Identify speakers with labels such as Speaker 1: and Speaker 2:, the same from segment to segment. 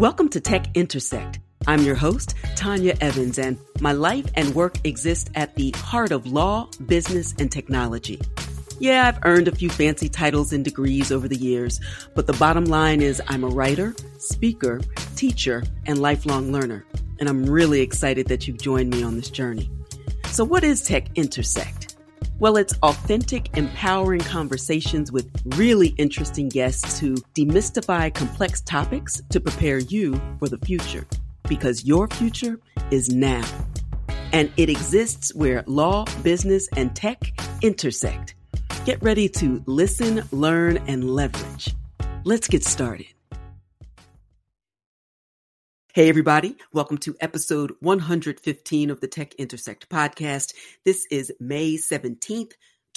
Speaker 1: Welcome to Tech Intersect. I'm your host, Tanya Evans, and my life and work exist at the heart of law, business, and technology. Yeah, I've earned a few fancy titles and degrees over the years, but the bottom line is I'm a writer, speaker, teacher, and lifelong learner, and I'm really excited that you've joined me on this journey. So what is Tech Intersect? Well, it's authentic, empowering conversations with really interesting guests who demystify complex topics to prepare you for the future. Because your future is now. And it exists where law, business, and tech intersect. Get ready to listen, learn, and leverage. Let's get started. Hey, everybody. Welcome to episode 115 of the Tech Intersect podcast. This is May 17th,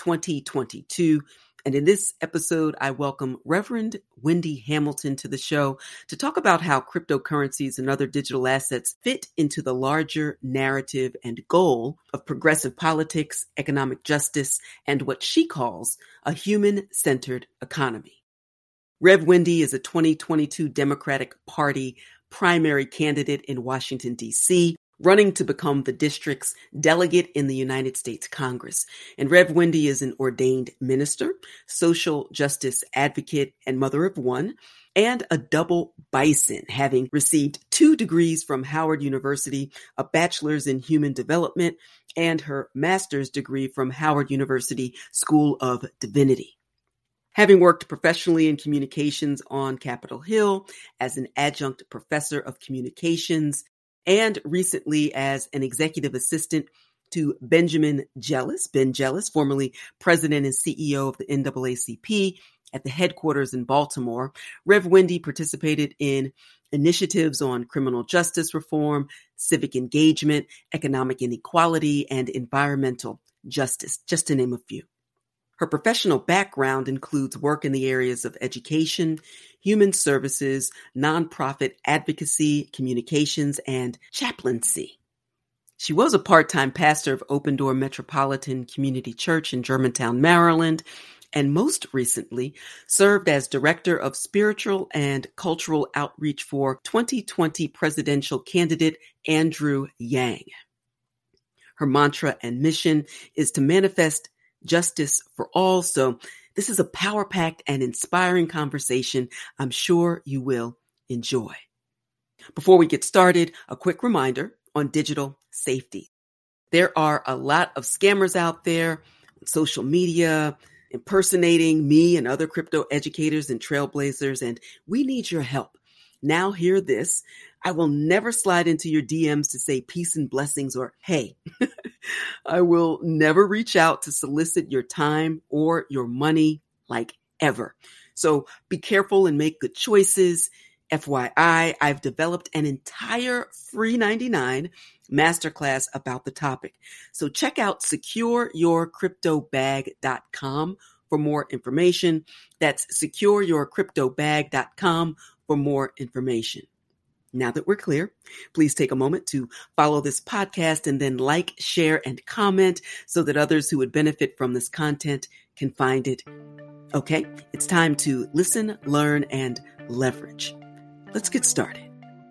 Speaker 1: 2022. And in this episode, I welcome Reverend Wendy Hamilton to the show to talk about how cryptocurrencies and other digital assets fit into the larger narrative and goal of progressive politics, economic justice, and what she calls a human-centered economy. Rev Wendy is a 2022 Democratic Party primary candidate in Washington, D.C., running to become the district's delegate in the United States Congress. And Rev Wendy is an ordained minister, social justice advocate, and mother of one, and a double bison, having received 2 degrees from Howard University, a bachelor's in human development, and her master's degree from Howard University School of Divinity. Having worked professionally in communications on Capitol Hill as an adjunct professor of communications, and recently as an executive assistant to Benjamin Jealous, Ben Jealous, formerly president and CEO of the NAACP at the headquarters in Baltimore, Rev Wendy participated in initiatives on criminal justice reform, civic engagement, economic inequality, and environmental justice, just to name a few. Her professional background includes work in the areas of education, human services, nonprofit advocacy, communications, and chaplaincy. She was a part-time pastor of Open Door Metropolitan Community Church in Germantown, Maryland, and most recently served as director of spiritual and cultural outreach for 2020 presidential candidate Andrew Yang. Her mantra and mission is to manifest justice for all. So this is a power-packed and inspiring conversation I'm sure you will enjoy. Before we get started, a quick reminder on digital safety. There are a lot of scammers out there on social media impersonating me and other crypto educators and trailblazers, and we need your help. Now hear this. I will never slide into your DMs to say peace and blessings or hey. I will never reach out to solicit your time or your money like ever. So be careful and make good choices. FYI, I've developed an entire free 99 masterclass about the topic. So check out secureyourcryptobag.com for more information. That's secureyourcryptobag.com for more information. Now that we're clear, please take a moment to follow this podcast and then like, share, and comment so that others who would benefit from this content can find it. Okay, it's time to listen, learn, and leverage. Let's get started.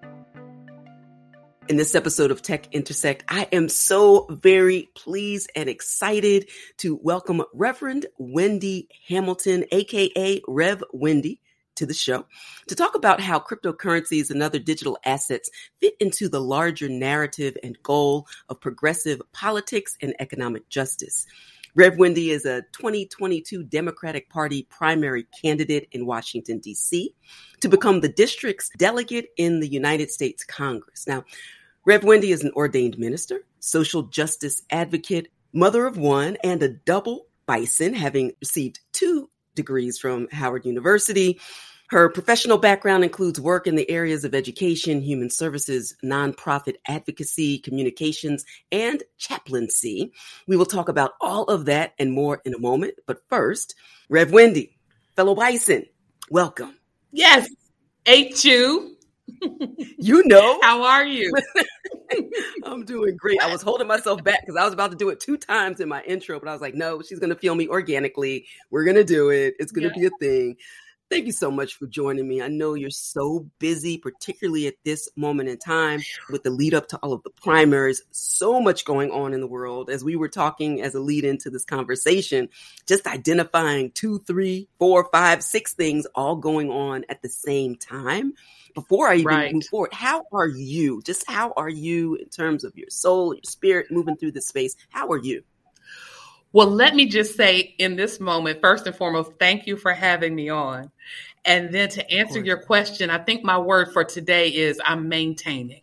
Speaker 1: In this episode of Tech Intersect, I am so very pleased and excited to welcome Reverend Wendy Hamilton, aka Rev Wendy, to the show to talk about how cryptocurrencies and other digital assets fit into the larger narrative and goal of progressive politics and economic justice. Rev Wendy is a 2022 Democratic Party primary candidate in Washington, D.C. to become the district's delegate in the United States Congress. Now, Rev Wendy is an ordained minister, social justice advocate, mother of one, and a double bison, having received 2 degrees from Howard University. Her professional background includes work in the areas of education, human services, nonprofit advocacy, communications, and chaplaincy. We will talk about all of that and more in a moment. But first, Rev Wendy, fellow bison, welcome.
Speaker 2: Yes. H2.
Speaker 1: You know.
Speaker 2: How are you?
Speaker 1: I'm doing great. I was holding myself back because I was about to do it 2 times in my intro, but I was like, no, she's going to feel me organically. We're going to do it. It's going to be a thing. Thank you so much for joining me. I know you're so busy, particularly at this moment in time with the lead up to all of the primaries. So much going on in the world. As we were talking as a lead into this conversation, just identifying 2, 3, 4, 5, 6 things all going on at the same time. Before I even move forward, how are you? Just how are you in terms of your soul, your spirit moving through this space? How are you?
Speaker 2: Well, let me just say in this moment, first and foremost, thank you for having me on. And then to answer your question, I think my word for today is I'm maintaining.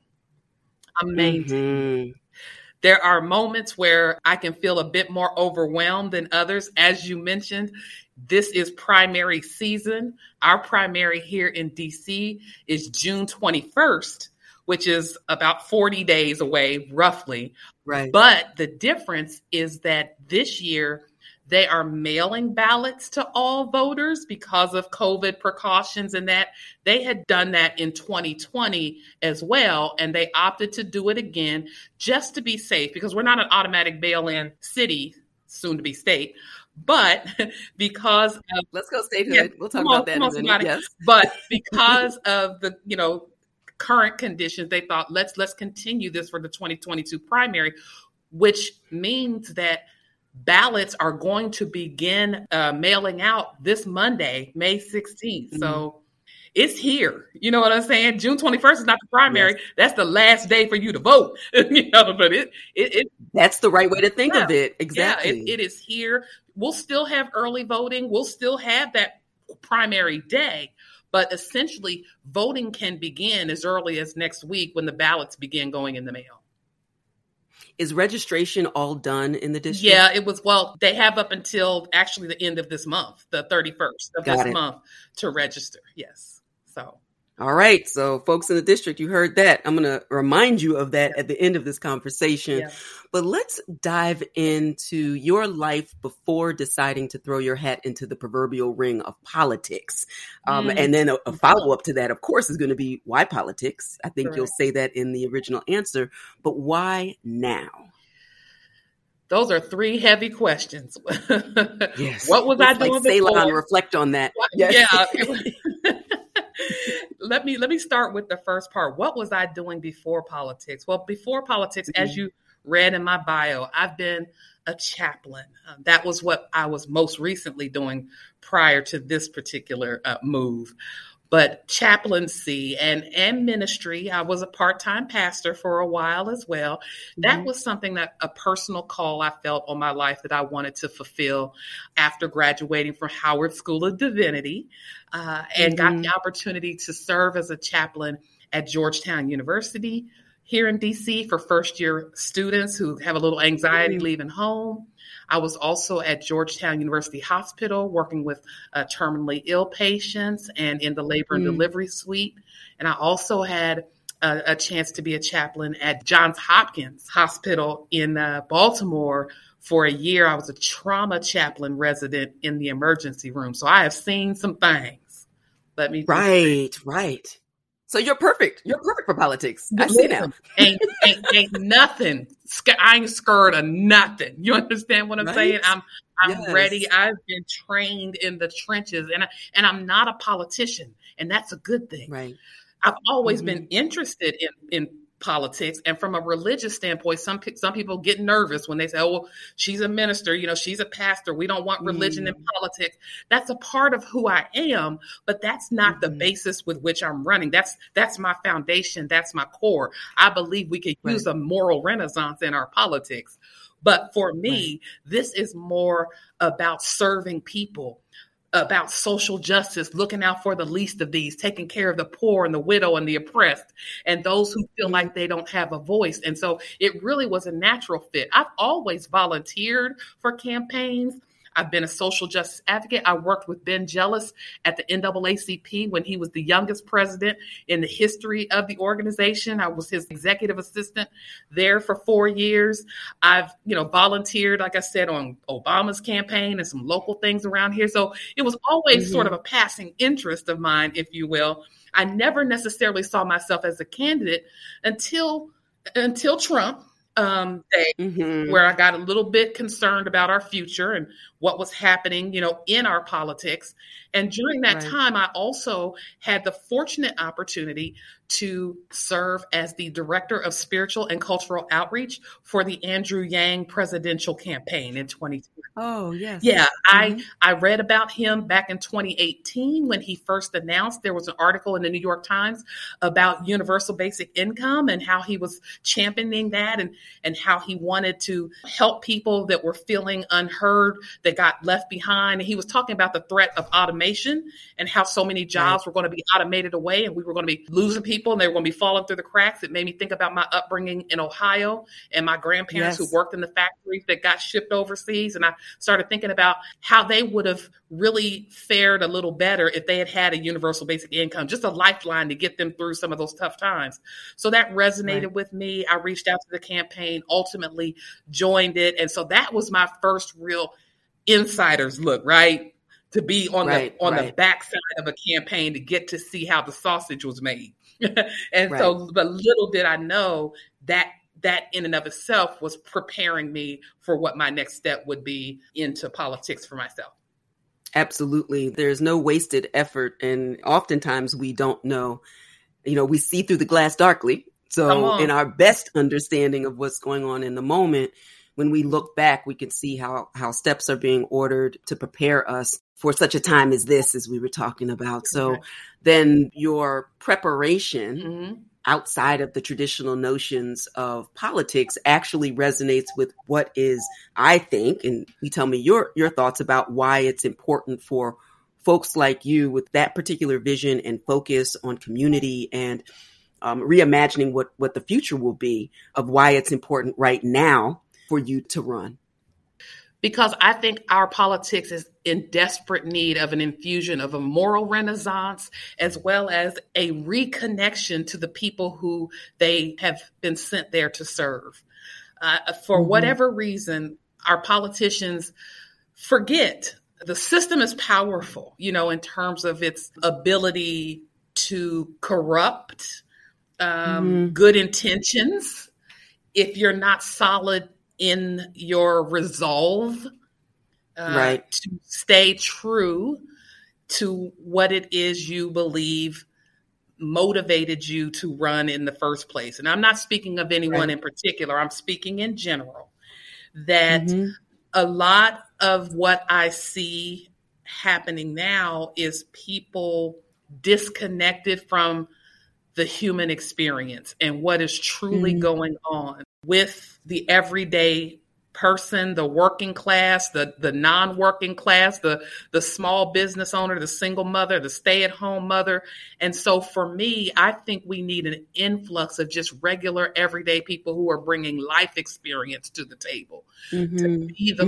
Speaker 2: Mm-hmm. There are moments where I can feel a bit more overwhelmed than others. As you mentioned, this is primary season. Our primary here in DC is June 21st, which is about 40 days away, roughly.
Speaker 1: Right.
Speaker 2: But the difference is that this year they are mailing ballots to all voters because of COVID precautions, and that they had done that in 2020 as well. And they opted to do it again just to be safe, because we're not an automatic mail-in city, soon to be state. But because of,
Speaker 1: let's go statehood. We'll talk about that in a minute. Yes.
Speaker 2: But because of the, current conditions, they thought let's continue this for the 2022 primary, which means that ballots are going to begin mailing out this Monday, May 16th. Mm-hmm. So it's here. You know what I'm saying? June 21st is not the primary. Yes. That's the last day for you to vote. But it
Speaker 1: that's the right way to think of it. Exactly.
Speaker 2: Yeah, it is here. We'll still have early voting. We'll still have that primary day. But essentially, voting can begin as early as next week when the ballots begin going in the mail.
Speaker 1: Is registration all done in the district?
Speaker 2: Yeah, it was. Well, they have up until actually the end of this month, the 31st of this month, to register. Yes. So.
Speaker 1: All right. So folks in the district, you heard that. I'm going to remind you of that at the end of this conversation. Yeah. But let's dive into your life before deciding to throw your hat into the proverbial ring of politics. And then a follow-up to that, of course, is going to be why politics? I think you'll say that in the original answer. But why now?
Speaker 2: Those are 3 heavy questions.
Speaker 1: Yes.
Speaker 2: What was I doing before?
Speaker 1: Say, reflect on that.
Speaker 2: Yes. Yeah. Let me start with the first part. What was I doing before politics? Well, before politics, as you read in my bio, I've been a chaplain. That was what I was most recently doing prior to this particular move. But chaplaincy and ministry, I was a part-time pastor for a while as well. That was something that a personal call I felt on my life that I wanted to fulfill after graduating from Howard School of Divinity, and got the opportunity to serve as a chaplain at Georgetown University here in DC for first-year students who have a little anxiety leaving home. I was also at Georgetown University Hospital working with terminally ill patients and in the labor and delivery suite. And I also had a chance to be a chaplain at Johns Hopkins Hospital in Baltimore for a year. I was a trauma chaplain resident in the emergency room. So I have seen some things. Let me
Speaker 1: Right. So you're perfect. You're perfect for politics. I see now.
Speaker 2: ain't nothing. I ain't scared of nothing. You understand what I'm saying? I'm ready. I've been trained in the trenches, and I'm not a politician, and that's a good thing.
Speaker 1: Right.
Speaker 2: I've always been interested in politics, and from a religious standpoint, some people get nervous when they say, "Oh, well, she's a minister, she's a pastor. We don't want religion in politics." That's a part of who I am, but that's not the basis with which I'm running. That's my foundation. That's my core. I believe we could use a moral renaissance in our politics, but for me, this is more about serving people, about social justice, looking out for the least of these, taking care of the poor and the widow and the oppressed and those who feel like they don't have a voice. And so it really was a natural fit. I've always volunteered for campaigns. I've been a social justice advocate. I worked with Ben Jealous at the NAACP when he was the youngest president in the history of the organization. I was his executive assistant there for 4 years. I've, volunteered, like I said, on Obama's campaign and some local things around here. So it was always sort of a passing interest of mine, if you will. I never necessarily saw myself as a candidate until Trump. day where I got a little bit concerned about our future and what was happening, in our politics. And during that time, I also had the fortunate opportunity to serve as the director of spiritual and cultural outreach for the Andrew Yang presidential campaign in 2020.
Speaker 1: Oh, yes.
Speaker 2: Yeah, I read about him back in 2018 when he first announced. There was an article in the New York Times about universal basic income and how he was championing that and how he wanted to help people that were feeling unheard, that got left behind. And he was talking about the threat of automation and how so many jobs were going to be automated away and we were going to be losing people and they were going to be falling through the cracks. It made me think about my upbringing in Ohio and my grandparents who worked in the factories that got shipped overseas. And I started thinking about how they would have really fared a little better if they had had a universal basic income, just a lifeline to get them through some of those tough times. So that resonated with me. I reached out to the campaign, ultimately joined it. And so that was my first real insider's look, right? To be on the backside of a campaign to get to see how the sausage was made. So, but little did I know that in and of itself was preparing me for what my next step would be into politics for myself.
Speaker 1: Absolutely. There's no wasted effort. And oftentimes we don't know, we see through the glass darkly. So in our best understanding of what's going on in the moment, when we look back, we can see how steps are being ordered to prepare us for such a time as this, as we were talking about. So then your preparation outside of the traditional notions of politics actually resonates with what is, I think, and you tell me your thoughts about why it's important for folks like you with that particular vision and focus on community and reimagining what the future will be, of why it's important right now for you to run.
Speaker 2: Because I think our politics is in desperate need of an infusion of a moral renaissance, as well as a reconnection to the people who they have been sent there to serve. For whatever reason, our politicians forget the system is powerful, in terms of its ability to corrupt good intentions. If you're not solid in your resolve to stay true to what it is you believe motivated you to run in the first place. And I'm not speaking of anyone in particular. I'm speaking in general, that a lot of what I see happening now is people disconnected from the human experience and what is truly going on with the everyday person, the working class, the non-working class, the small business owner, the single mother, the stay-at-home mother. And so for me, I think we need an influx of just regular everyday people who are bringing life experience to the table, to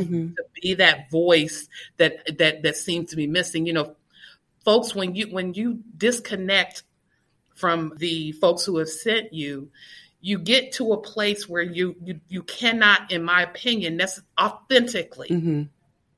Speaker 2: be that voice that seems to be missing. Folks, when you disconnect from the folks who have sent you, you get to a place where you cannot, in my opinion, authentically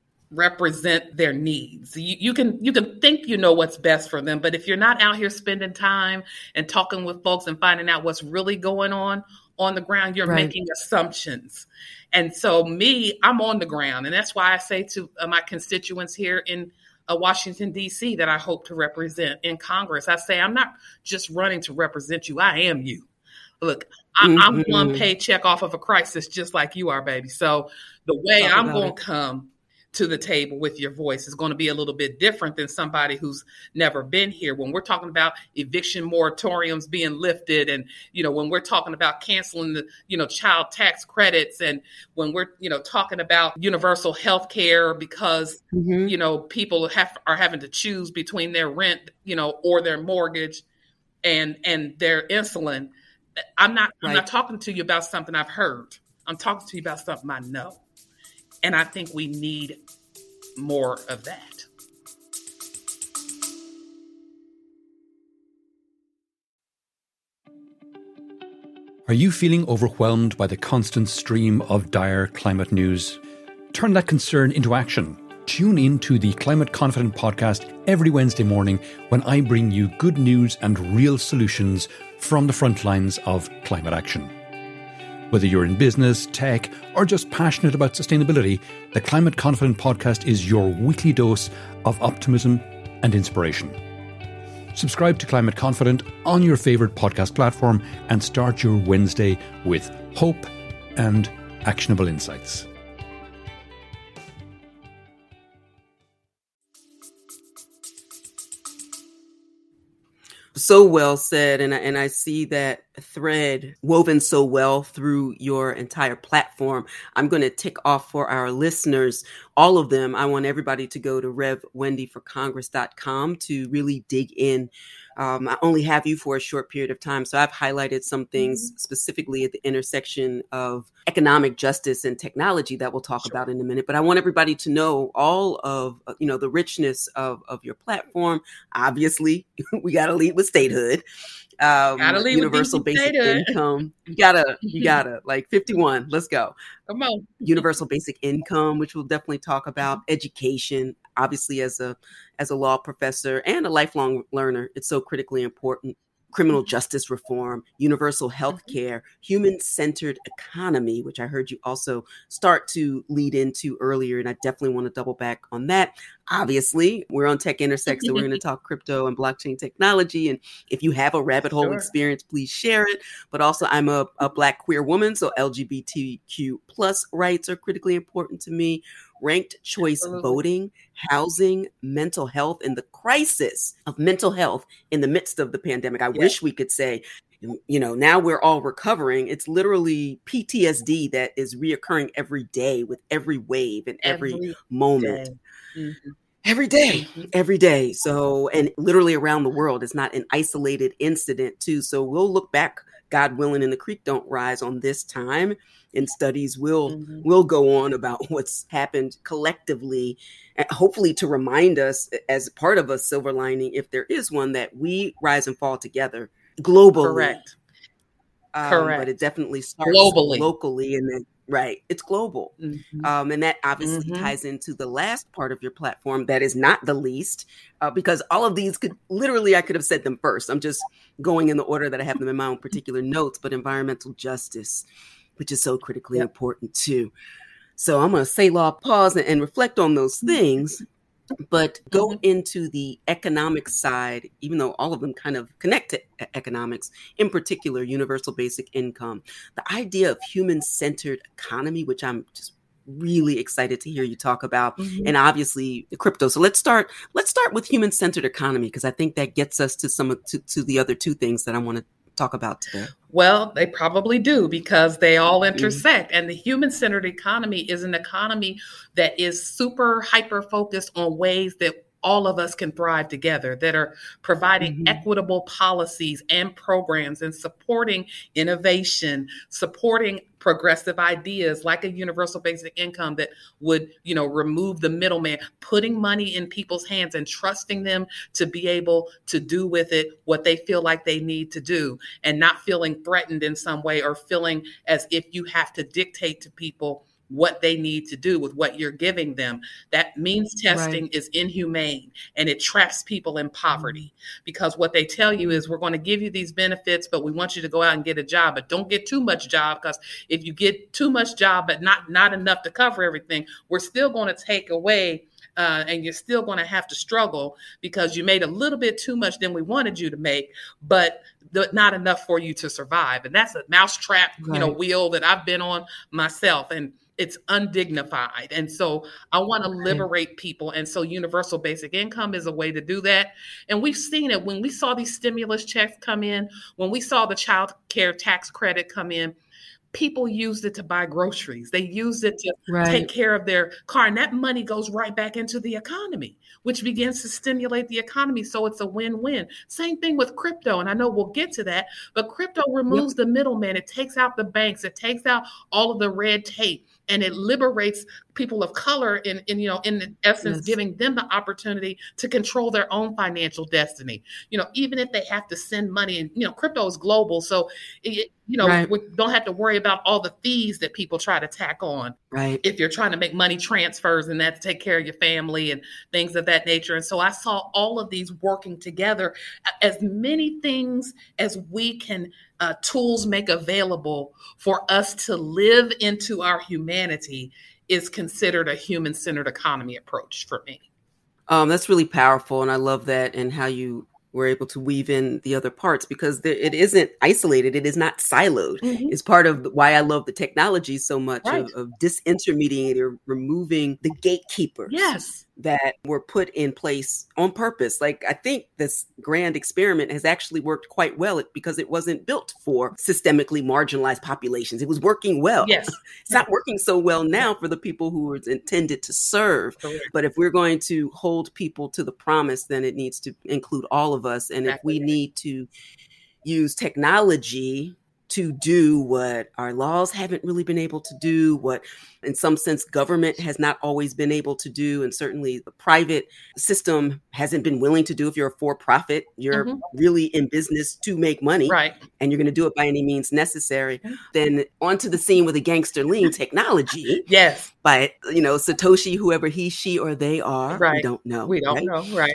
Speaker 2: represent their needs. You can think you know what's best for them, but if you're not out here spending time and talking with folks and finding out what's really going on the ground, you're making assumptions. And so I'm on the ground, and that's why I say to my constituents here in Washington, D.C., that I hope to represent in Congress, I say, I'm not just running to represent you. I am you. Look, I'm one paycheck off of a crisis just like you are, baby. So the way I'm going to come to the table with your voice is going to be a little bit different than somebody who's never been here. When we're talking about eviction moratoriums being lifted, and, when we're talking about canceling the, child tax credits, and when we're, talking about universal health care because, people are having to choose between their rent, or their mortgage and their insulin. I'm not talking to you about something I've heard. I'm talking to you about something I know. And I think we need more of that.
Speaker 3: Are you feeling overwhelmed by the constant stream of dire climate news? Turn that concern into action. Tune in to the Climate Confident podcast every Wednesday morning when I bring you good news and real solutions from the front lines of climate action. Whether you're in business, tech, or just passionate about sustainability, the Climate Confident Podcast is your weekly dose of optimism and inspiration. Subscribe to Climate Confident on your favourite podcast platform and start your Wednesday with hope and actionable insights.
Speaker 1: So well said. And I see that thread woven so well through your entire platform. I'm going to tick off for our listeners, all of them. I want everybody to go to RevWendyForCongress.com to really dig in. I only have you for a short period of time, so I've highlighted some things specifically at the intersection of economic justice and technology that we'll talk about in a minute. But I want everybody to know all of, the richness of your platform. Obviously, we got to lead with statehood. Universal basic income. You gotta like 51. Let's go.
Speaker 2: Come on.
Speaker 1: Universal basic income, which we'll definitely talk about. Education, obviously, as a law professor and a lifelong learner, it's so critically important. Criminal justice reform, universal health care, human-centered economy, which I heard you also start to lead into earlier, and I definitely want to double back on that. Obviously, we're on Tech Intersect, so we're going to talk crypto and blockchain technology, and if you have a rabbit hole experience, please share it. But also, I'm a Black queer woman, so LGBTQ plus rights are critically important to me. Ranked choice voting, housing, mental health, and the crisis of mental health in the midst of the pandemic. I wish we could say, now we're all recovering. It's literally PTSD that is reoccurring every day with every wave and every moment. Every day. So, and literally around the world, it's not an isolated incident too. So we'll look back, God willing, and the creek don't rise on this time, and studies will go on about what's happened collectively, and hopefully to remind us as part of a silver lining, if there is one, that we rise and fall together globally.
Speaker 2: Correct.
Speaker 1: But it definitely starts locally, and then it's global. And that obviously ties into the last part of your platform that is not the least, because all of these I could have said them first. I'm just going in the order that I have them in my own particular notes, but environmental justice, which is so critically important too. So I'm going to say pause and reflect on those things, but go into the economic side, even though all of them kind of connect to economics, in particular, universal basic income, the idea of human-centered economy, which I'm just really excited to hear you talk about, and obviously the crypto. So let's start with human-centered economy, because I think that gets us to the other two things that I want to talk about today.
Speaker 2: Well, they probably do, because they all intersect. And the human-centered economy is an economy that is super hyper-focused on ways that all of us can thrive together, that are providing equitable policies and programs and supporting innovation, supporting progressive ideas like a universal basic income that would, remove the middleman, putting money in people's hands and trusting them to be able to do with it what they feel like they need to do, and not feeling threatened in some way or feeling as if you have to dictate to people what they need to do with what you're giving them. That means testing is inhumane, and it traps people in poverty, because what they tell you is, we're going to give you these benefits, but we want you to go out and get a job, but don't get too much job, because if you get too much job but not enough to cover everything, we're still going to take away and you're still going to have to struggle because you made a little bit too much than we wanted you to make, but not enough for you to survive. And that's a mousetrap, wheel that I've been on myself, and it's undignified. And so I want to liberate people. And so universal basic income is a way to do that. And we've seen it when we saw these stimulus checks come in, when we saw the child care tax credit come in. People used it to buy groceries. They used it to take care of their car. And that money goes right back into the economy, which begins to stimulate the economy. So it's a win-win. Same thing with crypto. And I know we'll get to that, but crypto removes the middleman. It takes out the banks. It takes out all of the red tape, and it liberates people of color in essence, giving them the opportunity to control their own financial destiny. Even if they have to send money, and, crypto is global. So
Speaker 1: Right.
Speaker 2: we don't have to worry about all the fees that people try to tack on.
Speaker 1: Right.
Speaker 2: If you're trying to make money transfers and that to take care of your family and things of that nature. And so I saw all of these working together. As many things as we can tools make available for us to live into our humanity is considered a human-centered economy approach for me.
Speaker 1: That's really powerful. And I love that, and how you were able to weave in the other parts, because it isn't isolated. It is not siloed.
Speaker 2: Mm-hmm.
Speaker 1: It's part of why I love the technology so much,
Speaker 2: Right.
Speaker 1: of disintermediating or removing the gatekeepers
Speaker 2: Yes.
Speaker 1: that were put in place on purpose. Like, I think this grand experiment has actually worked quite well because it wasn't built for systemically marginalized populations. It was working well.
Speaker 2: Yes.
Speaker 1: It's not working so well now for the people who it's intended to serve.
Speaker 2: Correct.
Speaker 1: But if we're going to hold people to the promise, then it needs to include all of us. And if we
Speaker 2: Exactly.
Speaker 1: need to use technology to do what our laws haven't really been able to do, what in some sense government has not always been able to do, and certainly the private system hasn't been willing to do. If you're a for-profit, you're
Speaker 2: Mhm.
Speaker 1: really in business to make money,
Speaker 2: Right.
Speaker 1: and you're going to do it by any means necessary, then onto the scene with a gangster lean technology
Speaker 2: Yes.
Speaker 1: by, Satoshi, whoever he, she, or they are. We
Speaker 2: Right.
Speaker 1: don't know.
Speaker 2: We don't
Speaker 1: right?
Speaker 2: know. Right.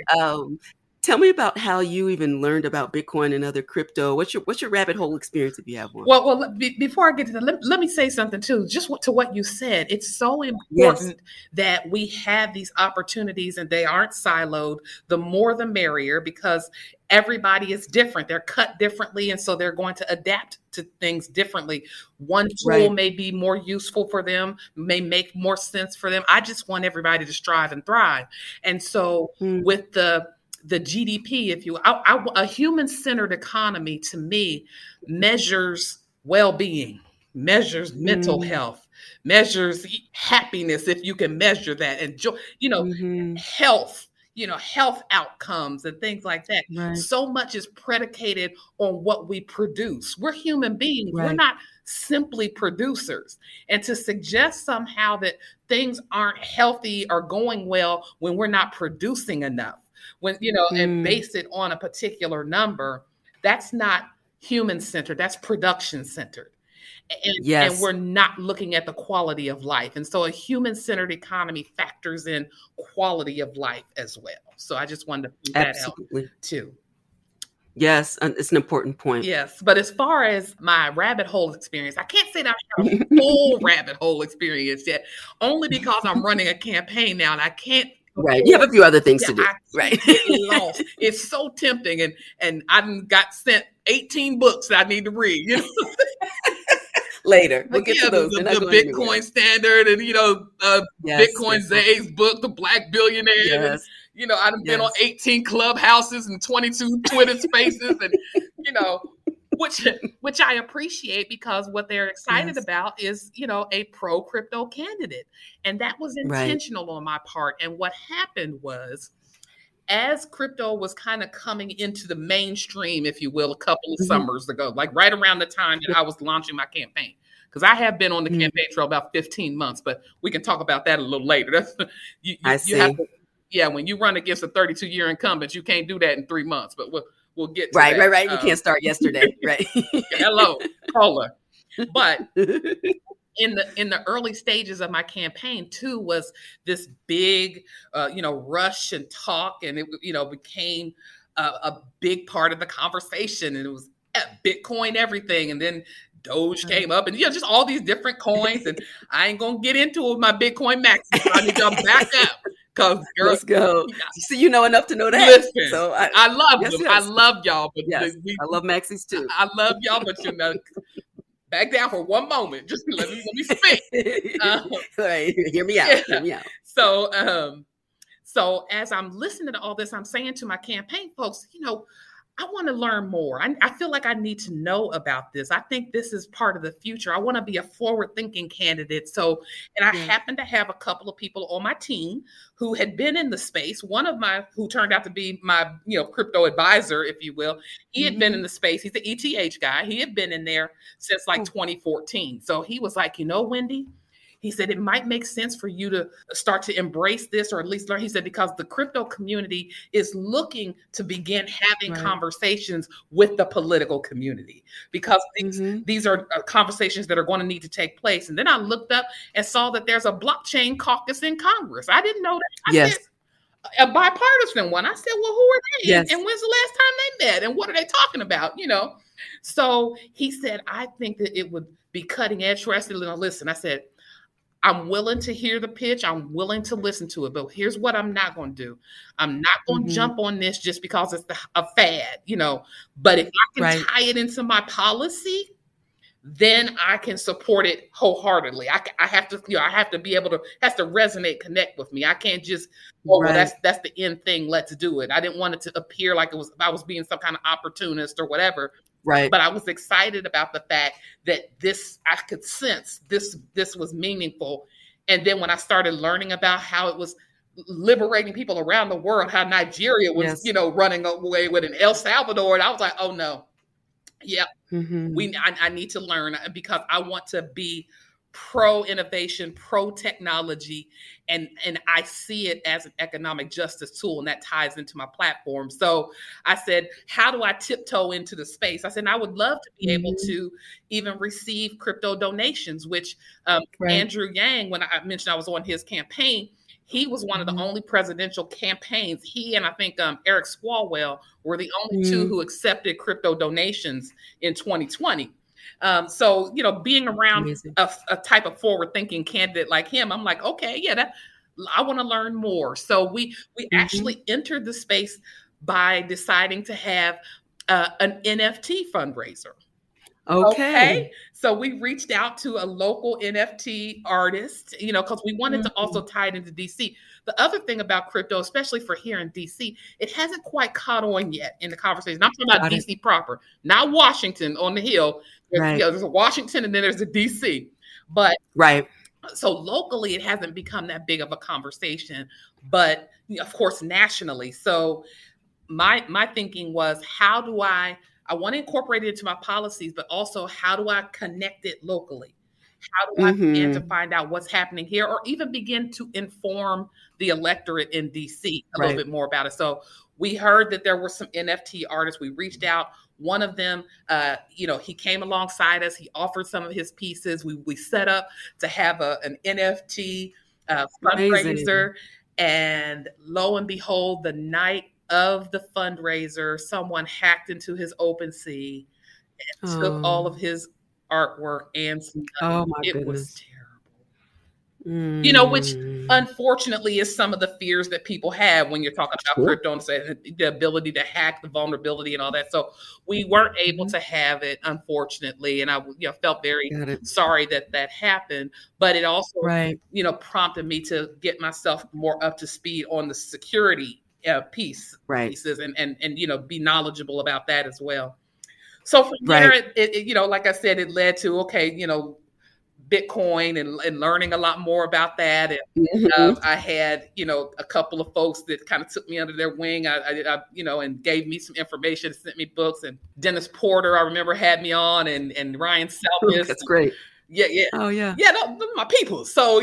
Speaker 1: Tell me about how you even learned about Bitcoin and other crypto. What's your rabbit hole experience, if you have one?
Speaker 2: Well, before I get to that, let me say something too, just to what you said. It's so important that we have these opportunities and they aren't siloed. The more the merrier, because everybody is different. They're cut differently. And so they're going to adapt to things differently. One tool
Speaker 1: Right.
Speaker 2: may be more useful for them, may make more sense for them. I just want everybody to strive and thrive. And so with the GDP, if you, a human-centered economy to me measures well-being, measures mental health, measures happiness, if you can measure that, and health, health outcomes and things like that.
Speaker 1: Right.
Speaker 2: So much is predicated on what we produce. We're human beings.
Speaker 1: Right.
Speaker 2: We're not simply producers. And to suggest somehow that things aren't healthy or going well when we're not producing enough, and base it on a particular number, that's not human-centered, that's production-centered. And we're not looking at the quality of life. And so a human-centered economy factors in quality of life as well. So I just wanted to point that out too.
Speaker 1: Yes, it's an important point.
Speaker 2: Yes. But as far as my rabbit hole experience, I can't say that I have a full rabbit hole experience yet, only because I'm running a campaign now and I can't.
Speaker 1: Right. You have a few other things to do. Right.
Speaker 2: Lost. It's so tempting. And I got sent 18 books that I need to read.
Speaker 1: Later. We'll get to those.
Speaker 2: The Bitcoin Standard and, Bitcoin
Speaker 1: yes.
Speaker 2: Zay's book, The Black Billionaire.
Speaker 1: Yes.
Speaker 2: And, I've been on 18 clubhouses and 22 Twitter spaces and, which I appreciate, because what they're excited about is, a pro-crypto candidate. And that was intentional on my part. And what happened was, as crypto was kind of coming into the mainstream, if you will, a couple of summers ago, like right around the time that I was launching my campaign, because I have been on the campaign trail about 15 months, but we can talk about that a little later.
Speaker 1: I see.
Speaker 2: You have to, when you run against a 32-year incumbent, you can't do that in 3 months, but we'll get to that.
Speaker 1: Right. You can't start yesterday. Right.
Speaker 2: Hello, caller. But in the early stages of my campaign too was this big, rush and talk, and it, became a big part of the conversation, and it was Bitcoin everything, and then Doge came up, and just all these different coins, and I ain't gonna get into it with my Bitcoin maxi. So I need y'all back up.
Speaker 1: Let's go. So you know enough to know that.
Speaker 2: Listen,
Speaker 1: so
Speaker 2: I love them. Yes. I love y'all, but
Speaker 1: I love maxis too.
Speaker 2: I love y'all, but back down for one moment. Just let me speak.
Speaker 1: Right, hear me out. Hear me out.
Speaker 2: So as I'm listening to all this, I'm saying to my campaign folks, I want to learn more. I feel like I need to know about this. I think this is part of the future. I want to be a forward-thinking candidate. And I happen to have a couple of people on my team who had been in the space. One of who turned out to be my, crypto advisor, if you will. He had been in the space. He's the ETH guy. He had been in there since 2014. So he was like, Wendy, He said, it might make sense for you to start to embrace this, or at least learn. He said, because the crypto community is looking to begin having conversations with the political community, because these are conversations that are going to need to take place. And then I looked up and saw that there's a blockchain caucus in Congress. I didn't know that. I said, a bipartisan one. I said, well, who are they? And when's the last time they met? And what are they talking about? You know? So he said, I think that it would be cutting edge for us to listen. I said, I'm willing to hear the pitch. I'm willing to listen to it. But here's what I'm not going to do. I'm not going to jump on this just because it's a fad, you know. But if I can tie it into my policy, then I can support it wholeheartedly. I have to, I have to be able to, has to resonate, connect with me. I can't just, well, that's the end thing. Let's do it. I didn't want it to appear like I was being some kind of opportunist or whatever. Right. But I was excited about the fact that I could sense this was meaningful. And then when I started learning about how it was liberating people around the world, how Nigeria was, running away with an El Salvador, and I was like, oh no. Yeah, I need to learn, because I want to be pro-innovation, pro-technology, and I see it as an economic justice tool, and that ties into my platform. So I said, how do I tiptoe into the space? I said, I would love to be able to even receive crypto donations, which Andrew Yang, when I mentioned I was on his campaign, he was one of the only presidential campaigns. He and I think Eric Swalwell were the only two who accepted crypto donations in 2020. So, being around a type of forward-thinking candidate like him, I'm like, okay, I want to learn more. So we actually entered the space by deciding to have an NFT fundraiser. Okay. So we reached out to a local NFT artist, because we wanted to also tie it into DC. The other thing about crypto, especially for here in DC, it hasn't quite caught on yet in the conversation. I'm talking about DC proper, not Washington on the Hill. There's a Washington and then there's a DC. But so locally, it hasn't become that big of a conversation, but of course, nationally. So my thinking was, how do I want to incorporate it into my policies, but also how do I connect it locally? How do I begin to find out what's happening here, or even begin to inform the electorate in DC a little bit more about it? So we heard that there were some NFT artists. We reached out. One of them, he came alongside us. He offered some of his pieces. We set up to have an NFT fundraiser. And lo and behold, the night of the fundraiser, someone hacked into his OpenSea and took all of his artwork and some it was terrible. Which unfortunately is some of the fears that people have when you're talking about crypto, and the ability to hack, the vulnerability and all that. So we weren't able to have it, unfortunately. And I felt very sorry that happened, but it also, prompted me to get myself more up to speed on the security pieces and be knowledgeable about that as well. So from there, it like I said, it led to, Bitcoin and learning a lot more about that. And I had, a couple of folks that kind of took me under their wing, I and gave me some information, sent me books. And Dennis Porter, I remember, had me on, and Ryan Selkis.
Speaker 1: That's great.
Speaker 2: Yeah. Oh yeah. Yeah. No, my people. So,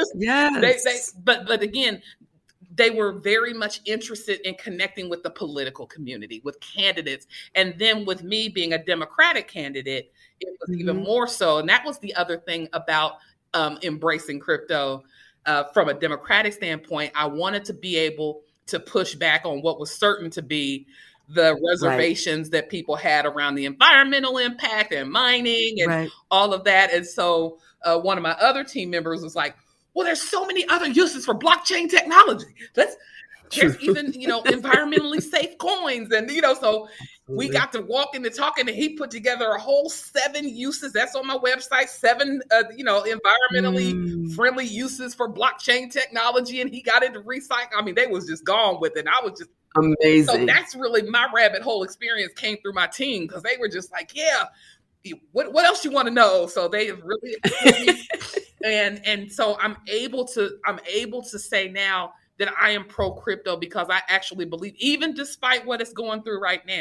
Speaker 2: but again, they were very much interested in connecting with the political community, with candidates. And then with me being a Democratic candidate, it was even more so. And that was the other thing about embracing crypto from a Democratic standpoint. I wanted to be able to push back on what was certain to be the reservations that people had around the environmental impact and mining and all of that. And so one of my other team members was like, well, there's so many other uses for blockchain technology. There's even, environmentally safe coins. And, so we got to walk into talking, and he put together a whole 7 uses. That's on my website, 7, environmentally friendly uses for blockchain technology. And he got into recycling. I mean, they was just gone with it. And I was just amazing. So that's really my rabbit hole experience came through my team, because they were just like, what else you want to know? So they really and so I'm able to say now that I am pro crypto, because I actually believe, even despite what it's going through right now,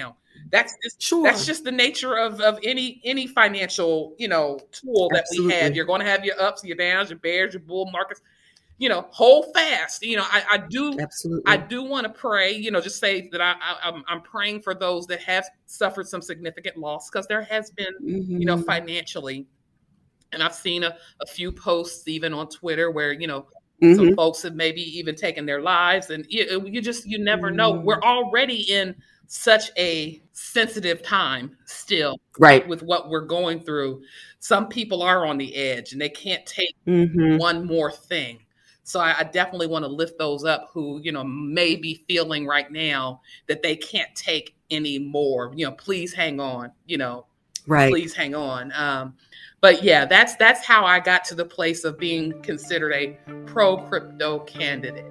Speaker 2: That's just the nature of any financial, tool that we have. You're going to have your ups, your downs, your bears, your bull markets. Hold fast. I do want to pray. Just say that I'm praying for those that have suffered some significant loss, because there has been, financially, and I've seen a few posts even on Twitter where some folks have maybe even taken their lives, and you never know. We're already in such a sensitive time still,
Speaker 1: right,
Speaker 2: with what we're going through. Some people are on the edge and they can't take one more thing. So I definitely want to lift those up who, may be feeling right now that they can't take any more. Please hang on,
Speaker 1: right.
Speaker 2: Please hang on. But yeah, that's how I got to the place of being considered a pro-crypto candidate.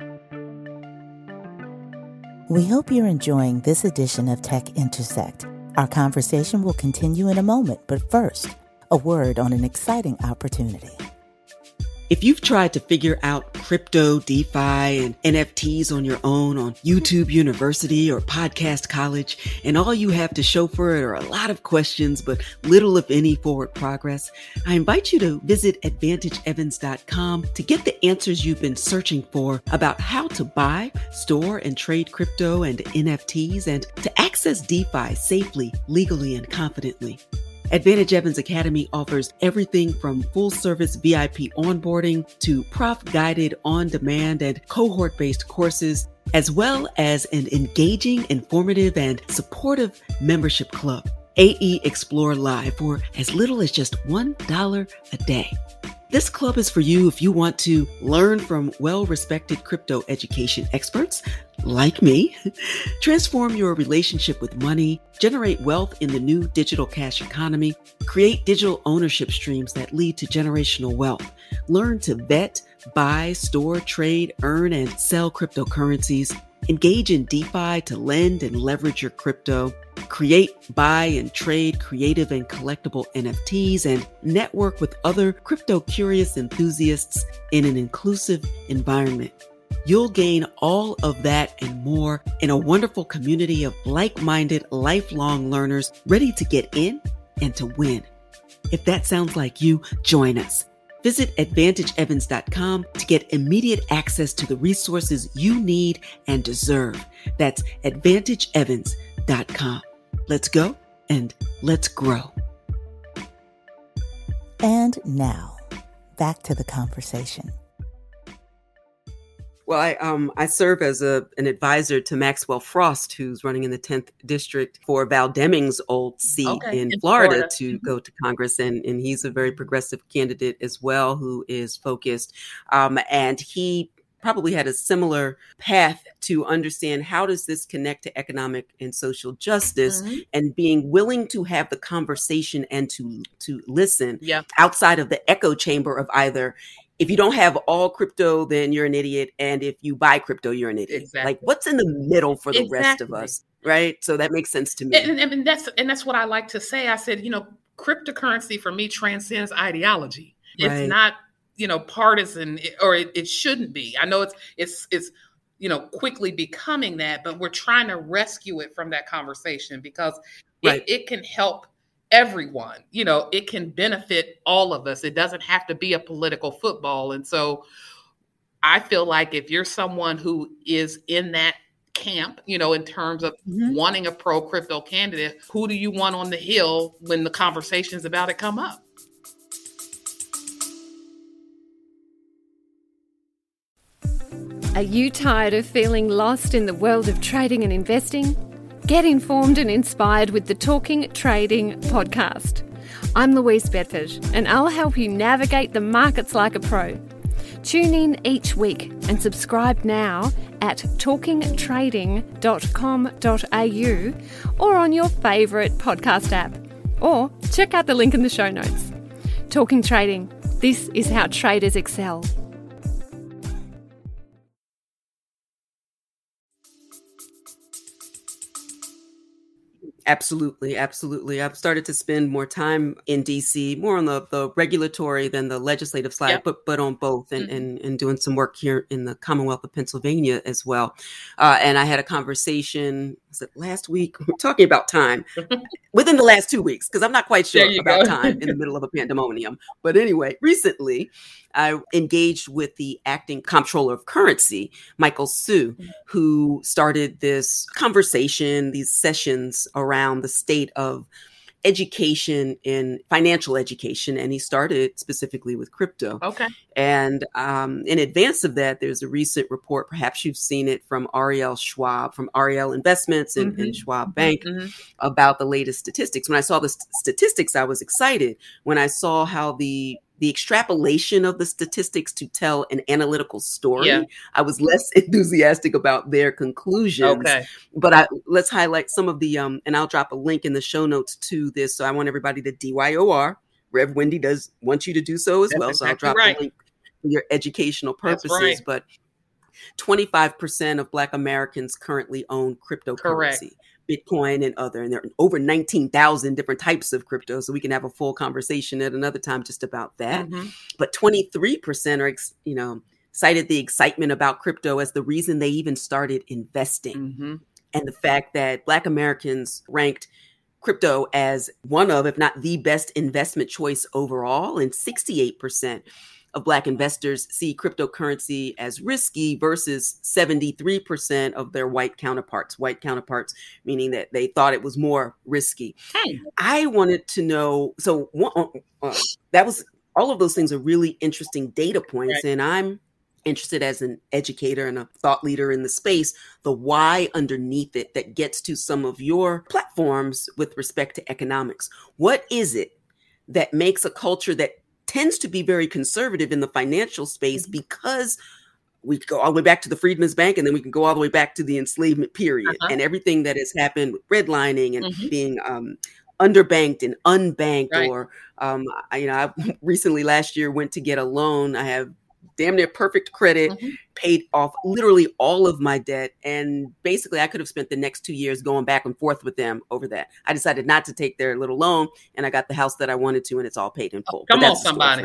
Speaker 4: We hope you're enjoying this edition of Tech Intersect. Our conversation will continue in a moment, but first, a word on an exciting opportunity.
Speaker 1: If you've tried to figure out crypto, DeFi, and NFTs on your own on YouTube University or Podcast College, and all you have to show for it are a lot of questions, but little, if any, forward progress, I invite you to visit AdvantageEvans.com to get the answers you've been searching for about how to buy, store, and trade crypto and NFTs, and to access DeFi safely, legally, and confidently. Advantage Evans Academy offers everything from full-service VIP onboarding to prof-guided on-demand and cohort-based courses, as well as an engaging, informative, and supportive membership club, AE Explore Live, for as little as just $1 a day. This club is for you if you want to learn from well-respected crypto education experts like me, transform your relationship with money, generate wealth in the new digital cash economy, create digital ownership streams that lead to generational wealth, learn to vet, buy, store, trade, earn, and sell cryptocurrencies, engage in DeFi to lend and leverage your crypto, create, buy, and trade creative and collectible NFTs, and network with other crypto-curious enthusiasts in an inclusive environment. You'll gain all of that and more in a wonderful community of like-minded, lifelong learners ready to get in and to win. If that sounds like you, join us. Visit AdvantageEvans.com to get immediate access to the resources you need and deserve. That's AdvantageEvans.com. Let's go and let's grow.
Speaker 4: And now, back to the conversation.
Speaker 1: Well, I serve as an advisor to Maxwell Frost, who's running in the 10th district for Val Deming's old seat in Florida to go to Congress. And he's a very progressive candidate as well, who is focused. And he probably had a similar path to understand how does this connect to economic and social justice, and being willing to have the conversation and to listen outside of the echo chamber of either, if you don't have all crypto, then you're an idiot. And if you buy crypto, you're an idiot.
Speaker 2: Exactly.
Speaker 1: Like, what's in the middle for the rest of us? Right. So that makes sense to me.
Speaker 2: And that's what I like to say. I said, cryptocurrency for me transcends ideology. It's not, partisan, or it shouldn't be. I know it's quickly becoming that, but we're trying to rescue it from that conversation, because it can help everyone. It can benefit all of us. It doesn't have to be a political football. And so I feel like if you're someone who is in that camp, in terms of wanting a pro-crypto candidate, who do you want on the Hill when the conversations about it come up?
Speaker 5: Are you tired of feeling lost in the world of trading and investing? Get informed and inspired with the Talking Trading podcast. I'm Louise Bedford, and I'll help you navigate the markets like a pro. Tune in each week and subscribe now at talkingtrading.com.au or on your favourite podcast app. Or check out the link in the show notes. Talking Trading. This is how traders excel.
Speaker 1: Absolutely. Absolutely. I've started to spend more time in DC, more on the regulatory than the legislative side, but on both, and doing some work here in the Commonwealth of Pennsylvania as well. And I had a conversation was it last week? We're talking about time within the last 2 weeks, because I'm not quite sure about time in the middle of a pandemonium. But anyway, recently I engaged with the acting comptroller of currency, Michael Hsu, who started this conversation, these sessions around the state of education in financial education. And he started specifically with crypto.
Speaker 2: Okay.
Speaker 1: And in advance of that, there's a recent report, perhaps you've seen it, from Ariel Schwab, from Ariel Investments and Schwab Bank, about the latest statistics. When I saw the statistics, I was excited. When I saw how the extrapolation of the statistics to tell an analytical story, I was less enthusiastic about their conclusions. Okay. But let's highlight some of the, and I'll drop a link in the show notes to this. So I want everybody to DYOR. Rev Wendy does want you to do so as well. So I'll drop the link for your educational purposes. But 25% of Black Americans currently own cryptocurrency. Correct. Bitcoin and there are over 19,000 different types of crypto. So we can have a full conversation at another time just about that. But 23% are, cited the excitement about crypto as the reason they even started investing. And the fact that Black Americans ranked crypto as one of, if not the best investment choice overall, and 68% of Black investors see cryptocurrency as risky versus 73% of their white counterparts, meaning that they thought it was more risky. I wanted to know, so that was, all of those things are really interesting data points. And I'm interested as an educator and a thought leader in the space, the why underneath it that gets to some of your platforms with respect to economics. What is it that makes a culture that tends to be very conservative in the financial space, because we go all the way back to the Freedmen's Bank, and then we can go all the way back to the enslavement period and everything that has happened with redlining and being underbanked and unbanked, or I recently last year went to get a loan. I have damn near perfect credit, paid off literally all of my debt. And basically I could have spent the next 2 years going back and forth with them over that. I decided not to take their little loan, and I got the house that I wanted to, and it's all paid in full.
Speaker 2: Come on, somebody.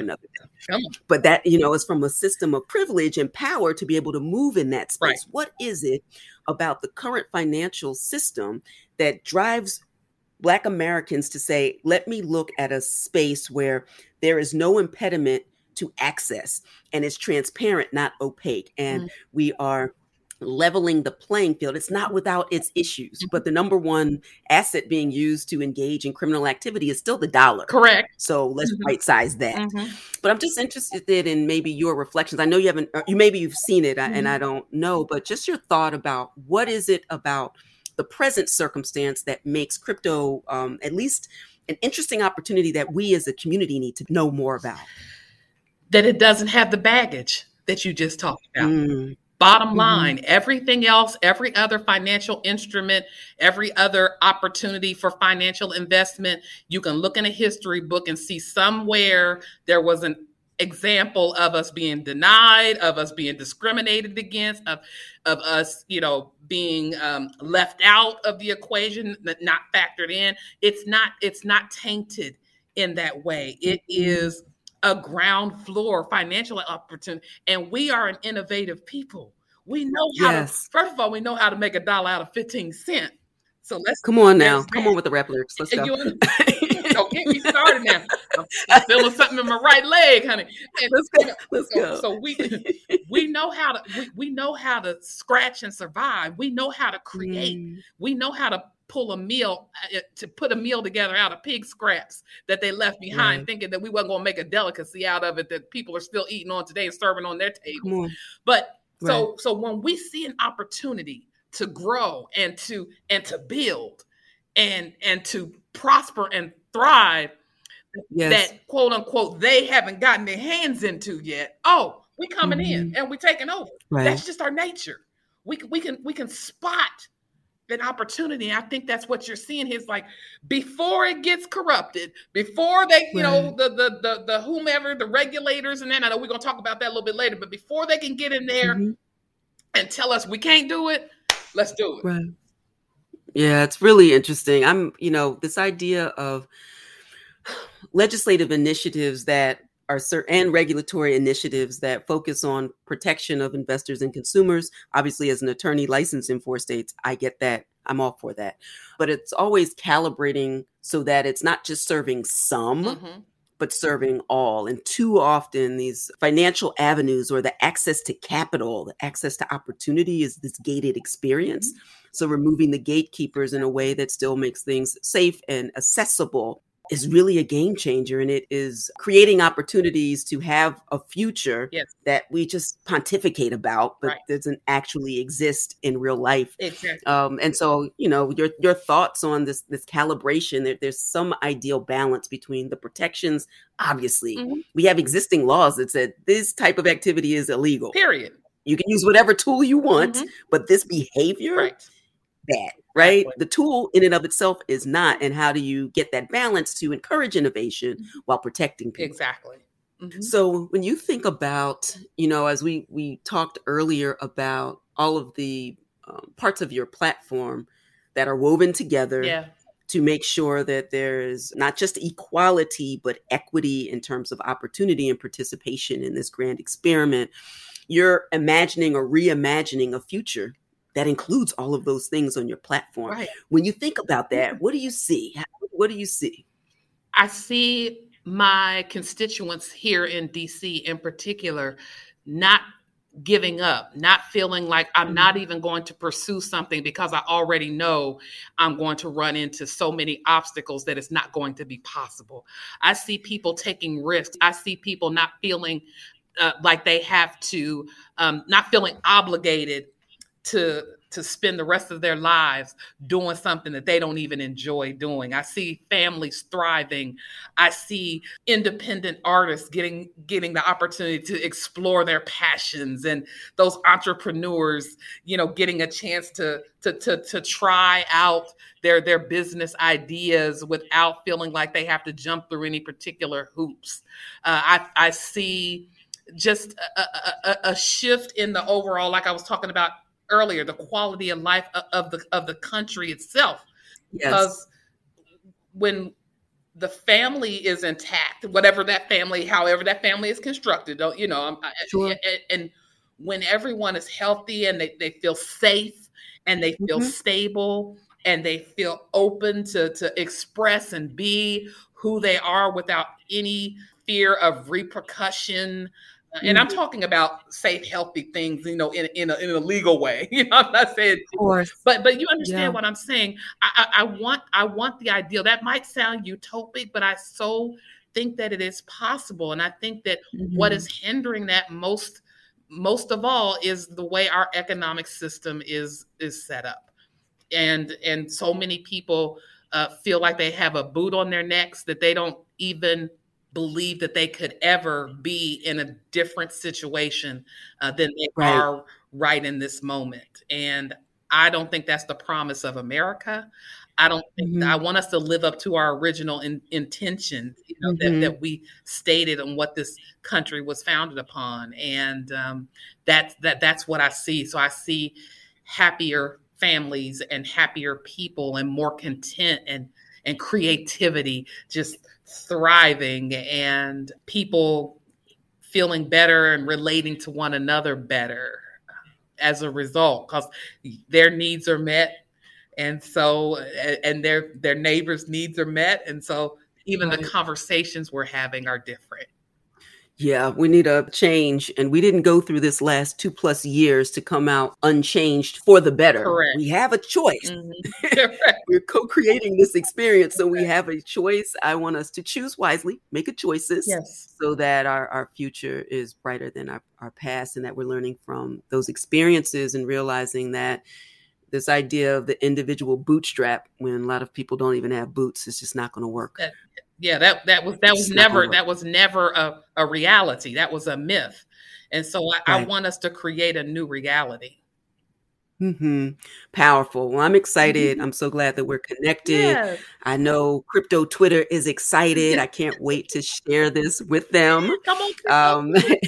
Speaker 1: But that, is from a system of privilege and power to be able to move in that space. What is it about the current financial system that drives Black Americans to say, let me look at a space where there is no impediment to access, and it's transparent, not opaque, and we are leveling the playing field? It's not without its issues, but the number one asset being used to engage in criminal activity is still the dollar.
Speaker 2: Correct.
Speaker 1: So let's right size that. But I'm just interested in maybe your reflections. I know you haven't, maybe you've seen it, and I don't know, but just your thought about what is it about the present circumstance that makes crypto at least an interesting opportunity that we as a community need to know more about?
Speaker 2: That it doesn't have the baggage that you just talked about. Bottom line, everything else, every other financial instrument, every other opportunity for financial investment, you can look in a history book and see somewhere there was an example of us being denied, of us being discriminated against, of us, being left out of the equation, not factored in. It's not tainted in that way. It is a ground floor financial opportunity. And we are an innovative people. We know how to, first of all, we know how to make $1 out of 15 cents. So let's
Speaker 1: come on now. Come on with the rap lyrics. Let's go.
Speaker 2: Don't get me started now. I'm feeling something in my right leg, honey. And
Speaker 1: let's go.
Speaker 2: So we know how to scratch and survive. We know how to create. We know how to put a meal together out of pig scraps that they left behind, thinking that we weren't going to make a delicacy out of it that people are still eating on today and serving on their tables. But so when we see an opportunity to grow and to build and to prosper and thrive, that quote unquote they haven't gotten their hands into yet. Oh, we coming in and we taking over. That's just our nature. We can spot an opportunity. I think that's what you're seeing is like before it gets corrupted, before they, the whomever, the regulators, and then I know we're gonna talk about that a little bit later, but before they can get in there and tell us we can't do it, let's do it.
Speaker 1: Right. Yeah, it's really interesting. This idea of legislative initiatives that and regulatory initiatives that focus on protection of investors and consumers. Obviously, as an attorney licensed in 4 states, I get that. I'm all for that. But it's always calibrating so that it's not just serving some, but serving all. And too often these financial avenues or the access to capital, the access to opportunity is this gated experience. So removing the gatekeepers in a way that still makes things safe and accessible is really a game changer. And it is creating opportunities to have a future that we just pontificate about, but doesn't actually exist in real life.
Speaker 2: Exactly.
Speaker 1: And so, your thoughts on this calibration, there's some ideal balance between the protections. Obviously, we have existing laws that said this type of activity is illegal.
Speaker 2: Period.
Speaker 1: You can use whatever tool you want, but this behavior, bad, right? Exactly. The tool in and of itself is not. And how do you get that balance to encourage innovation while protecting people?
Speaker 2: Exactly.
Speaker 1: So when you think about, as we talked earlier about all of the parts of your platform that are woven together to make sure that there is not just equality, but equity in terms of opportunity and participation in this grand experiment, you're imagining or reimagining a future that includes all of those things on your platform.
Speaker 2: Right.
Speaker 1: When you think about that, what do you see? What do you see?
Speaker 2: I see my constituents here in DC in particular not giving up, not feeling like I'm not even going to pursue something because I already know I'm going to run into so many obstacles that it's not going to be possible. I see people taking risks. I see people not feeling like they have to, not feeling obligated to spend the rest of their lives doing something that they don't even enjoy doing. I see families thriving. I see independent artists getting the opportunity to explore their passions, and those entrepreneurs, getting a chance to try out their business ideas without feeling like they have to jump through any particular hoops. I see just a shift in the overall, like I was talking about earlier, the quality of life of the country itself. Because when the family is intact, however that family is constructed, and when everyone is healthy and they feel safe and they feel stable and they feel open to express and be who they are without any fear of repercussion. And I'm talking about safe, healthy things, in a legal way. I'm not saying,
Speaker 1: of course,
Speaker 2: but you understand what I'm saying. I want the ideal. That might sound utopic, but I so think that it is possible. And I think that what is hindering that most of all is the way our economic system is set up, and so many people feel like they have a boot on their necks, that they don't even believe that they could ever be in a different situation than they are right in this moment. And I don't think that's the promise of America. I don't think I want us to live up to our original intentions, that we stated on what this country was founded upon. And that's what I see. So I see happier families and happier people and more content and creativity just thriving, and people feeling better and relating to one another better as a result, because their needs are met, and so and their neighbors' needs are met, and so even the conversations we're having are different.
Speaker 1: Yeah, we need a change. And we didn't go through this last 2+ years to come out unchanged for the better.
Speaker 2: Correct.
Speaker 1: We have a choice. We're co-creating this experience. So we have a choice. I want us to choose wisely, make choices so that our future is brighter than our past, and that we're learning from those experiences and realizing that this idea of the individual bootstrap, when a lot of people don't even have boots, is just not going to work.
Speaker 2: That was never a reality. That was a myth. And so I want us to create a new reality.
Speaker 1: Powerful. Well, I'm excited. I'm so glad that we're connected.
Speaker 2: Yes.
Speaker 1: I know Crypto Twitter is excited. I can't wait to share this with them.
Speaker 2: Come on,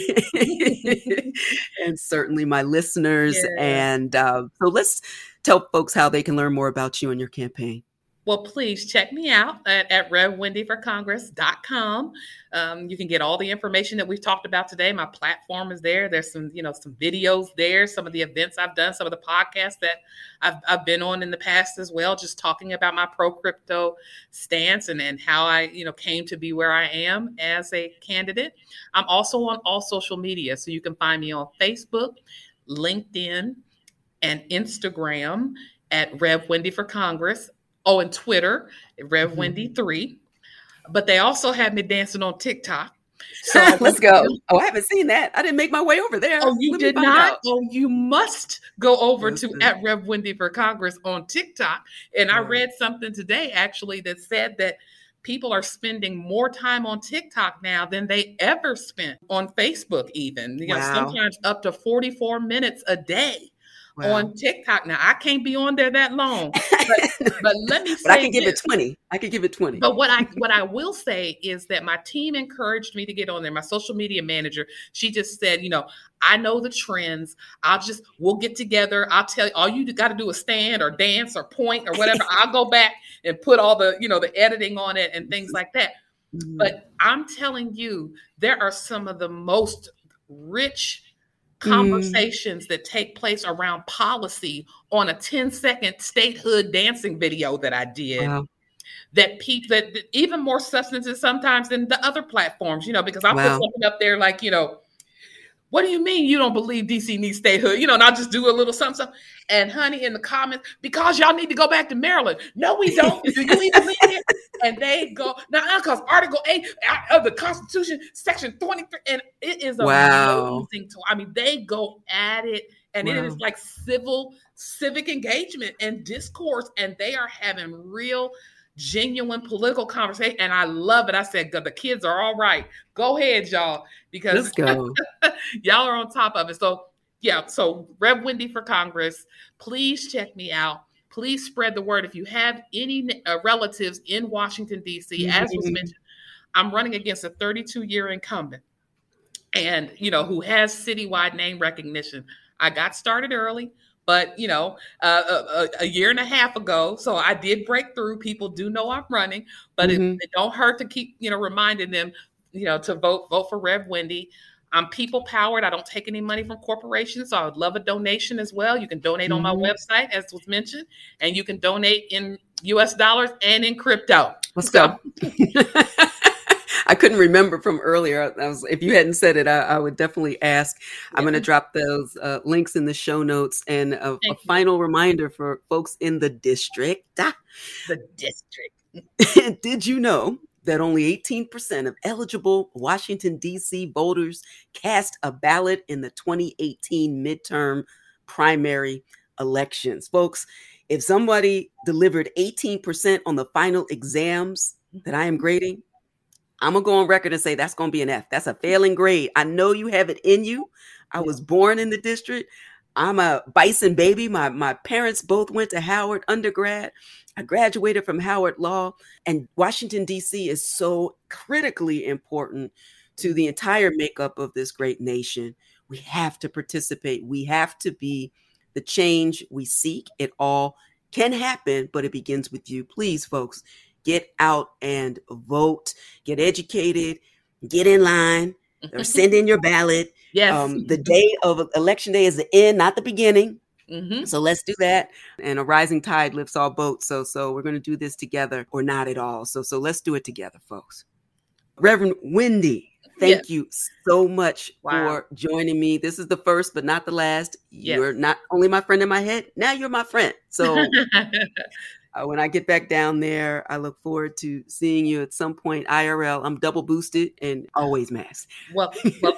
Speaker 1: and certainly my listeners.
Speaker 2: Yes.
Speaker 1: And so let's tell folks how they can learn more about you and your campaign.
Speaker 2: Well, please check me out at RevWendyForCongress.com. You can get all the information that we've talked about today. My platform is there. There's some videos there, some of the events I've done, some of the podcasts that I've been on in the past as well, just talking about my pro-crypto stance and how I, came to be where I am as a candidate. I'm also on all social media, so you can find me on Facebook, LinkedIn, and Instagram at Rev Wendy for Congress. Oh, and Twitter, Rev Wendy 3. But they also have me dancing on TikTok.
Speaker 1: So let's go. Oh, I haven't seen that. I didn't make my way over there.
Speaker 2: Oh, you did not? Oh, you must go over to at Rev Wendy for Congress on TikTok. And I read something today, actually, that said that people are spending more time on TikTok now than they ever spent on Facebook even. Sometimes up to 44 minutes a day. Wow. On TikTok. Now, I can't be on there that long, but let me say
Speaker 1: but I can give it 20. I can give it 20.
Speaker 2: But what I will say is that my team encouraged me to get on there. My social media manager, she just said, I know the trends. We'll get together. I'll tell you, all you got to do is stand or dance or point or whatever. I'll go back and put all the, the editing on it and things like that. Mm-hmm. But I'm telling you, there are some of the most rich conversations that take place around policy on a 10-second statehood dancing video that I did. Wow. That even more substances sometimes than the other platforms, because I'll put something up there like, what do you mean you don't believe DC needs statehood? And I'll just do a little something. And honey, in the comments, because y'all need to go back to Maryland. No, we don't. Do you even believe it? And they go, because Article 8 of the Constitution, Section 23, and it is amazing. They go at it, and it is like civic engagement and discourse, and they are having real, genuine political conversation, and I love it. I said, the kids are all right. Go ahead, y'all, because
Speaker 1: let's go.
Speaker 2: Y'all are on top of it. So, so Rev Wendy for Congress, please check me out. Please spread the word. If you have any relatives in Washington, D.C., as was mentioned, I'm running against a 32-year incumbent and, who has citywide name recognition. I got started early, but, a year and a half ago, so I did break through. People do know I'm running, but it don't hurt to keep, reminding them, to vote for Rev Wendy. I'm people powered. I don't take any money from corporations. So I would love a donation as well. You can donate on my website, as was mentioned, and you can donate in US dollars and in crypto.
Speaker 1: Let's go. I couldn't remember from earlier. If you hadn't said it, I would definitely ask. I'm going to drop those links in the show notes. And a final reminder for folks in the district.
Speaker 2: The district.
Speaker 1: Did you know that only 18% of eligible Washington, D.C. voters cast a ballot in the 2018 midterm primary elections? Folks, if somebody delivered 18% on the final exams that I am grading, I'm going to go on record and say that's going to be an F. That's a failing grade. I know you have it in you. I was born in the district. I'm a Bison baby. My parents both went to Howard undergrad. I graduated from Howard Law, and Washington, D.C. is so critically important to the entire makeup of this great nation. We have to participate. We have to be the change we seek. It all can happen, but it begins with you. Please, folks, get out and vote. Get educated. Get in line. Or send in your ballot.
Speaker 2: Yes.
Speaker 1: The day of election day is the end, not the beginning. Mm-hmm. So let's do that. And a rising tide lifts all boats. So we're going to do this together or not at all. So let's do it together, folks. Reverend Wendy, thank you so much for joining me. This is the first, but not the last. You're not only my friend in my head. Now you're my friend. So when I get back down there, I look forward to seeing you at some point IRL. I'm double boosted and always masked.
Speaker 2: Well,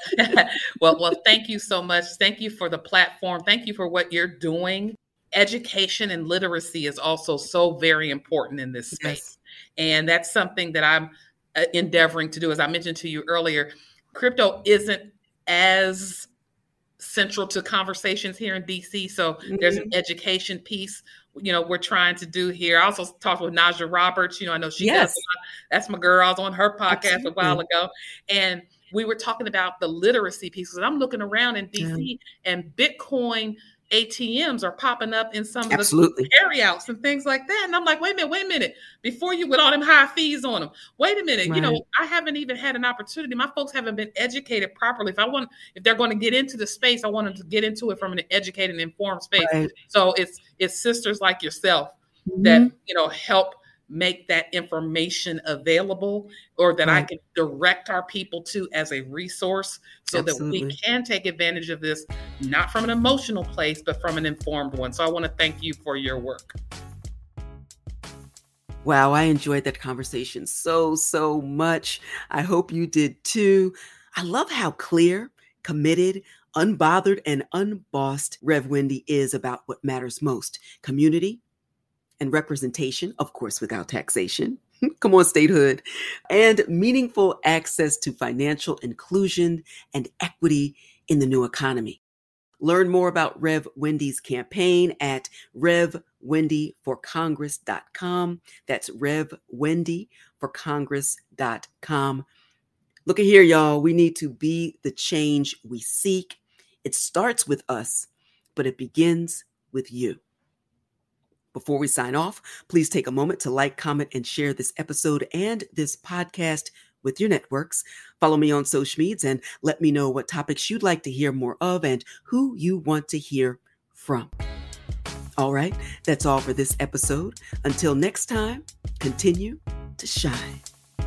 Speaker 2: thank you so much. Thank you for the platform. Thank you for what you're doing. Education and literacy is also so very important in this space. Yes. And that's something that I'm endeavoring to do. As I mentioned to you earlier, crypto isn't as central to conversations here in DC. So there's an education piece, we're trying to do here. I also talked with Naja Roberts. I know she does. That's my girl. I was on her podcast a while ago. And we were talking about the literacy pieces. And I'm looking around in DC and Bitcoin ATMs are popping up in some of
Speaker 1: Absolutely.
Speaker 2: the carryouts and things like that. And I'm like, wait a minute, before you with all them high fees on them, wait a minute,
Speaker 1: Right.
Speaker 2: I haven't even had an opportunity. My folks haven't been educated properly. If they're going to get into the space, I want them to get into it from an educated and informed space.
Speaker 1: Right.
Speaker 2: So it's sisters like yourself
Speaker 1: Mhm.
Speaker 2: that, help make that information available, or that I
Speaker 1: Right.
Speaker 2: can direct our people to as a resource so that
Speaker 1: Absolutely.
Speaker 2: we can take advantage of this, not from an emotional place, but from an informed one. So I want to thank you for your work.
Speaker 1: Wow, I enjoyed that conversation so much. I hope you did too. I love how clear, committed, unbothered, and unbossed Rev Wendy is about what matters most: community and representation, of course, without taxation. Come on, statehood. And meaningful access to financial inclusion and equity in the new economy. Learn more about Rev Wendy's campaign at RevWendyForCongress.com. That's RevWendyForCongress.com. Look at here, y'all. We need to be the change we seek. It starts with us, but it begins with you. Before we sign off, please take a moment to like, comment, and share this episode and this podcast with your networks. Follow me on social medias and let me know what topics you'd like to hear more of and who you want to hear from. All right, that's all for this episode. Until next time, continue to shine.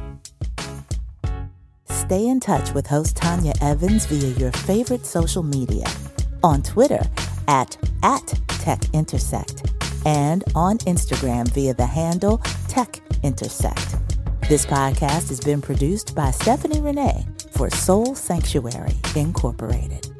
Speaker 4: Stay in touch with host Tanya Evans via your favorite social media. On Twitter at TechIntersect. And on Instagram via the handle TechIntersect. This podcast has been produced by Stephanie Renee for Soul Sanctuary Incorporated.